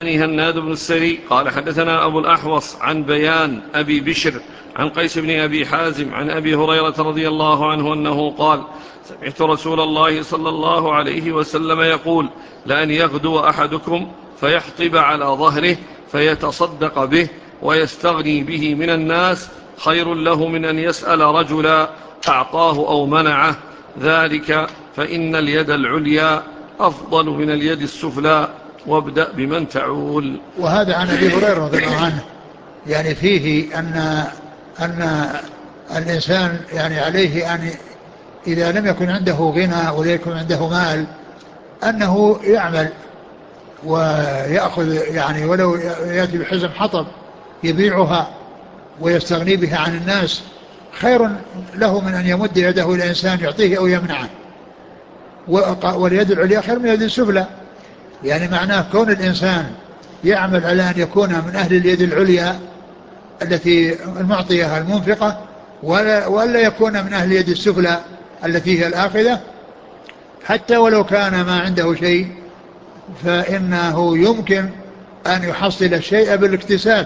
هناد بن السري قال حدثنا أبو الأحوص عن بيان أبي بشر عن قيس بن أبي حازم عن أبي هريرة رضي الله عنه أنه قال سمعت رسول الله صلى الله عليه وسلم يقول لأن يغدو أحدكم فيحطب على ظهره فيتصدق به ويستغني به من الناس خير له من أن يسأل رجلا أعطاه أو منعه ذلك فإن اليد العليا أفضل من اليد السفلى وابدأ بمن تعول. وهذا عن أبي هريرة رضي الله عنه، يعني فيه أن الإنسان يعني عليه أن إذا لم يكن عنده غنى ولا يكن عنده مال أنه يعمل ويأخذ يعني ولو يأتي بحزم حطب يبيعها ويستغني بها عن الناس خير له من أن يمد يده إلى إنسان يعطيه أو يمنعه. واليد العليا خير من اليد السفلى، يعني معناه كون الإنسان يعمل على أن يكون من أهل اليد العليا التي المعطية المنفقة ولا يكون من أهل اليد السفلى التي هي الآخذة، حتى ولو كان ما عنده شيء فإنه يمكن أن يحصل الشيء بالاكتساب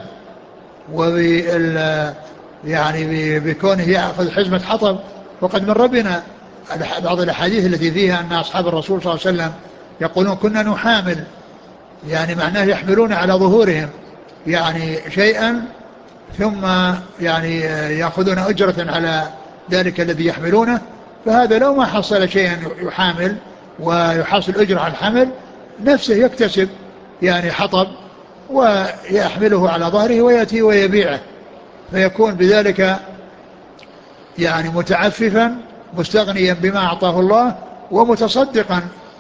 يعني بكونه يأخذ حزمة حطب. وقد مر بنا بعض الأحاديث التي فيها أن أصحاب الرسول صلى الله عليه وسلم يقولون كنا نحامل، يعني معناه يحملون على ظهورهم يعني شيئا ثم يعني يأخذون أجرة على ذلك الذي يحملونه، فهذا لو ما حصل شيئا يحامل ويحصل أجرة على الحمل نفسه يكتسب يعني حطب ويحمله على ظهره ويأتي ويبيعه، فيكون بذلك يعني متعففا مستغنيا بما أعطاه الله ومتصدقا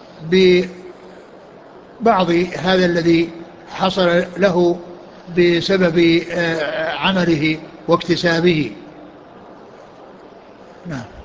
ببعض هذا الذي حصل له بسبب عمله واكتسابه. نعم.